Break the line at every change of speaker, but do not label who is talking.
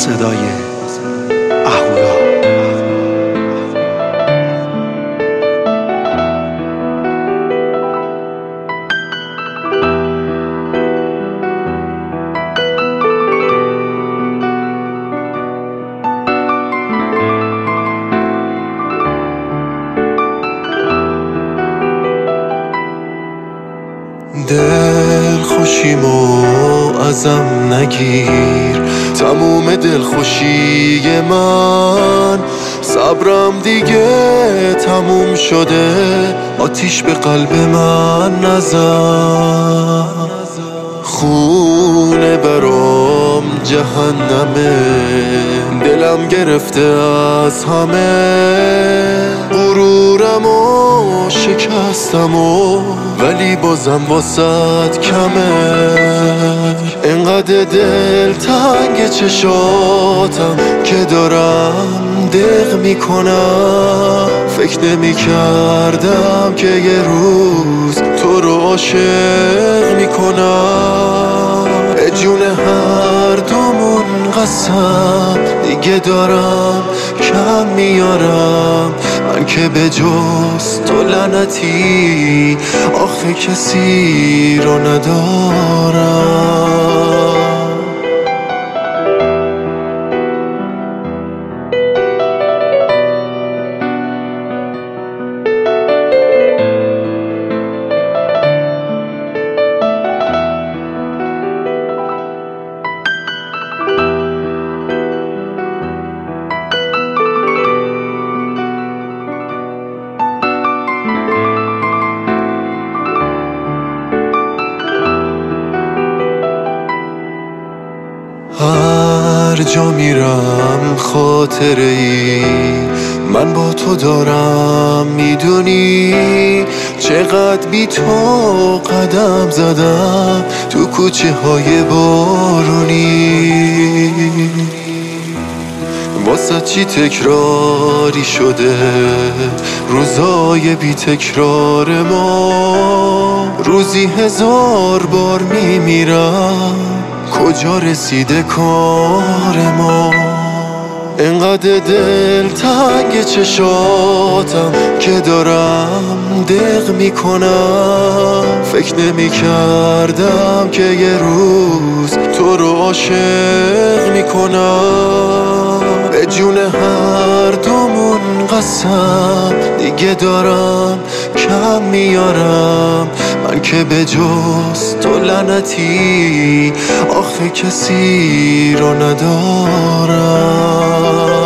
صدای اهورا.
دل خوشیمو ازم نگیر، تموم دل خوشی من، صبرم دیگه تموم شده، آتیش به قلب من نزن. خونه برام جهنمه، دلم گرفته از همه، غرورم و شکستم ولی بازم واسط کمه. انقدر دل تنگ چشاتم که دارم دق میکنم، فکر نمی کردم که یه روز تو رو عاشق میکنم. به جون هر دومون قسم دیگه دارم کم میارم، من که به جز تو لعنتی آخه کسی رو ندارم. هر جا میرم خاطره ای من با تو دارم، میدونی چقدر بی تو قدم زدم تو کوچه های بارونی. واسه چی تکراری شده روزای بی تکرار ما، روزی 1000 بار میمیرم کجا رسیده کار ما. انقدر دل تنگ چشاتم که دارم دق میکنم، فکر نمی کردم که یه روز تو رو عاشق میکنم. به جون هر دومون قسم دیگه دارم کم میارم، من که به جز تو لعنتی آخه کسی رو ندارم.